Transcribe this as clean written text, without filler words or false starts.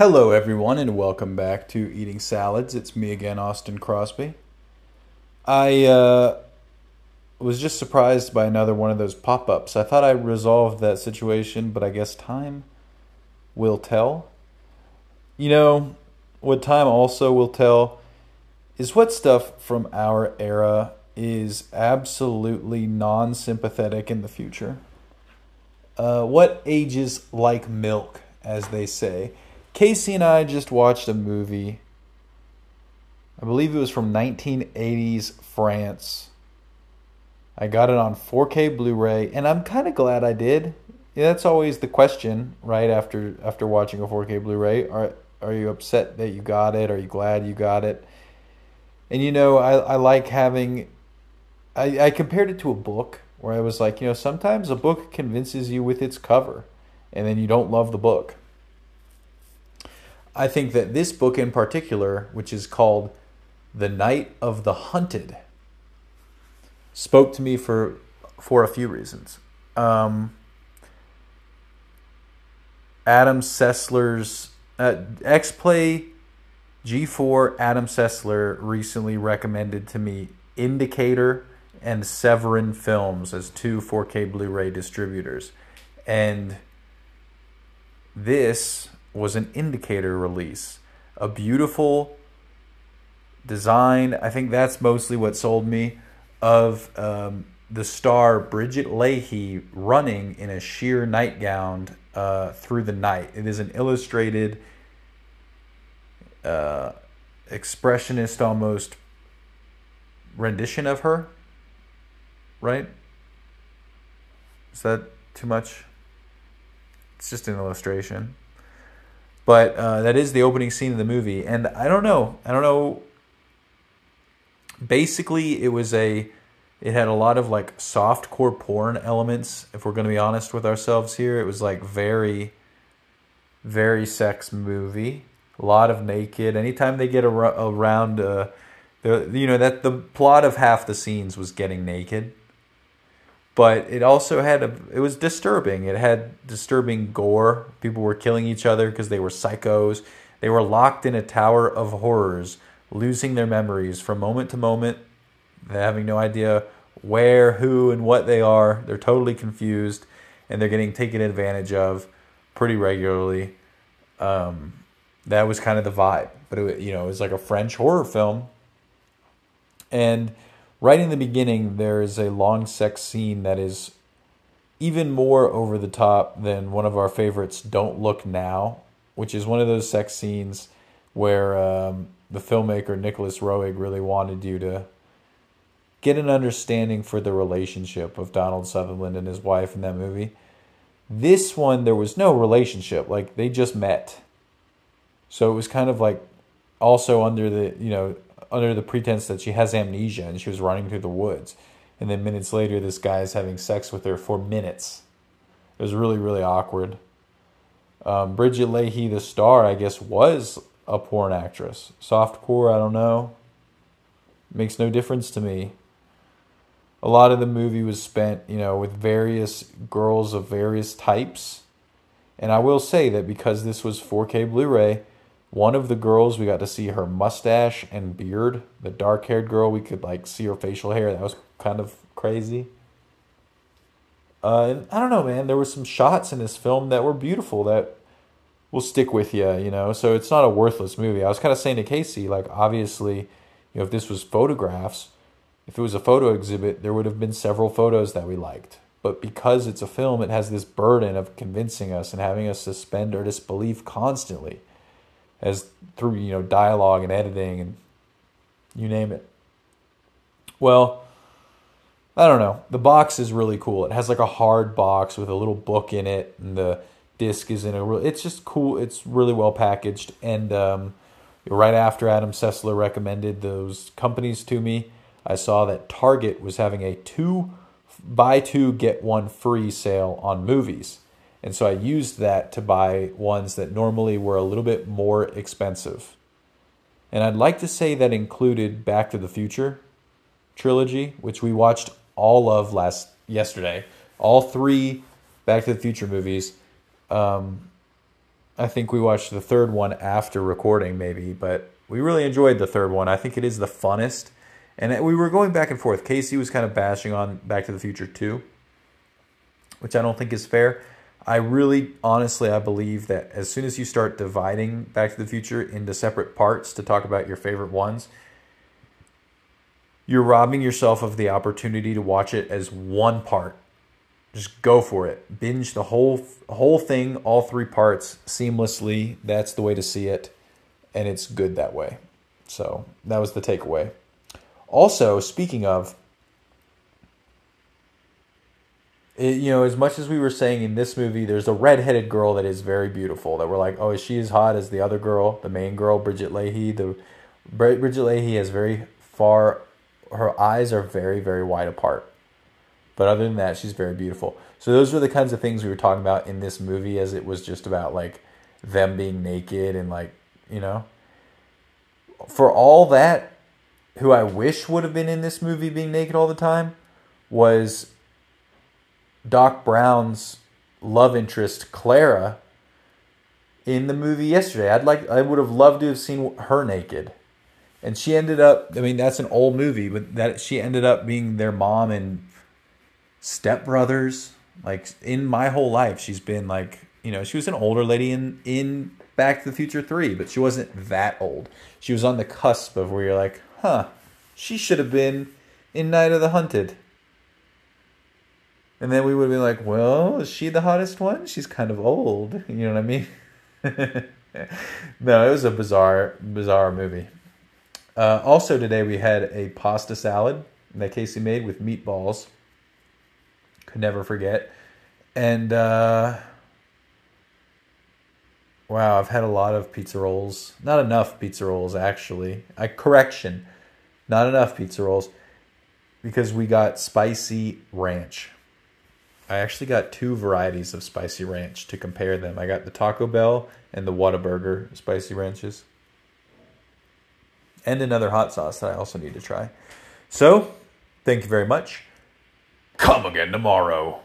Hello, everyone, and welcome back to Eating Salads. It's me again, Austin Crosby. I was just surprised by another one of those pop ups. I thought I resolved that situation, but I guess time will tell. You know, what time also will tell is what stuff from our era is absolutely non sympathetic in the future. What ages like milk, as they say. Casey and I just watched a movie. I believe it was from 1980s France. I got it on 4K Blu-ray, and I'm kind of glad I did. Yeah, that's always the question, right? After watching a 4K Blu-ray, are you upset that you got it? Are you glad you got it? And I like having. I compared it to a book where I was like, sometimes a book convinces you with its cover, and then you don't love the book. I think that this book in particular, which is called The Night of the Hunted, spoke to me for a few reasons. Adam Sessler's X-Play G4 Adam Sessler recently recommended to me Indicator and Severin Films as two 4K Blu-ray distributors. And this was an Indicator release. A beautiful design. I think that's mostly what sold me. Of the star Bridget Leahy running in a sheer nightgown through the night. It is an illustrated, expressionist almost rendition of her. Right? Is that too much? It's just an illustration. But that is the opening scene of the movie. And I don't know. Basically, it had a lot of like soft core porn elements. If we're going to be honest with ourselves here, it was like very, very sex movie. A lot of naked. Anytime they get around, the plot of half the scenes was getting naked. But it also it was disturbing. It had disturbing gore. People were killing each other because they were psychos. They were locked in a tower of horrors, losing their memories from moment to moment. They're having no idea where, who, and what they are. They're totally confused, and they're getting taken advantage of pretty regularly. That was kind of the vibe. But it was like a French horror film. And right in the beginning, there is a long sex scene that is even more over the top than one of our favorites, Don't Look Now, which is one of those sex scenes where the filmmaker Nicholas Roeg really wanted you to get an understanding for the relationship of Donald Sutherland and his wife in that movie. This one, there was no relationship. Like, they just met. So it was kind of like also under the pretense that she has amnesia and she was running through the woods. And then minutes later, this guy is having sex with her for minutes. It was really, really awkward. Bridget Leahy, the star, I guess, was a porn actress. Softcore, I don't know. Makes no difference to me. A lot of the movie was spent, with various girls of various types. And I will say that because this was 4K Blu-ray, one of the girls, we got to see her mustache and beard. The dark-haired girl, we could see her facial hair. That was kind of crazy. And I don't know, man. There were some shots in this film that were beautiful that will stick with you, So it's not a worthless movie. I was kind of saying to Casey, obviously, if this was photographs, if it was a photo exhibit, there would have been several photos that we liked. But because it's a film, it has this burden of convincing us and having us suspend our disbelief constantly, as through dialogue and editing and you name it. Well, I don't know. The box is really cool. It has a hard box with a little book in it, and the disc is in it's just cool. It's really well packaged. And right after Adam Sessler recommended those companies to me, I saw that Target was having a buy two get one free sale on movies. And so I used that to buy ones that normally were a little bit more expensive. And I'd like to say that included Back to the Future trilogy, which we watched all of yesterday. All three Back to the Future movies. I think we watched the third one after recording, maybe, but we really enjoyed the third one. I think it is the funnest. And we were going back and forth. Casey was kind of bashing on Back to the Future 2, which I don't think is fair. I really, honestly, I believe that as soon as you start dividing Back to the Future into separate parts to talk about your favorite ones, you're robbing yourself of the opportunity to watch it as one part. Just go for it. Binge the whole thing, all three parts seamlessly. That's the way to see it, and it's good that way. So that was the takeaway. Also, speaking of, as much as we were saying in this movie, there's a redheaded girl that is very beautiful. That we're like, oh, is she as hot as the other girl, the main girl, Bridget Leahy? Bridget Leahy has her eyes are very, very wide apart. But other than that, she's very beautiful. So those were the kinds of things we were talking about in this movie, as it was just about like them being naked and like, for all that, who I wish would have been in this movie being naked all the time was Doc Brown's love interest, Clara, in the movie yesterday. I would have loved to have seen her naked. And she ended up, that's an old movie, but that she ended up being their mom and Step Brothers. Like, in my whole life, she's been like, she was an older lady in Back to the Future 3, but she wasn't that old. She was on the cusp of where you're like, she should have been in Night of the Hunted. And then we would have been like, well, is she the hottest one? She's kind of old. You know what I mean? No, it was a bizarre movie. Also today we had a pasta salad that Casey made with meatballs. Could never forget. And wow, I've had a lot of pizza rolls. Not enough pizza rolls, actually. Not enough pizza rolls, because we got spicy ranch. I actually got 2 varieties of spicy ranch to compare them. I got the Taco Bell and the Whataburger spicy ranches. And another hot sauce that I also need to try. So, thank you very much. Come again tomorrow.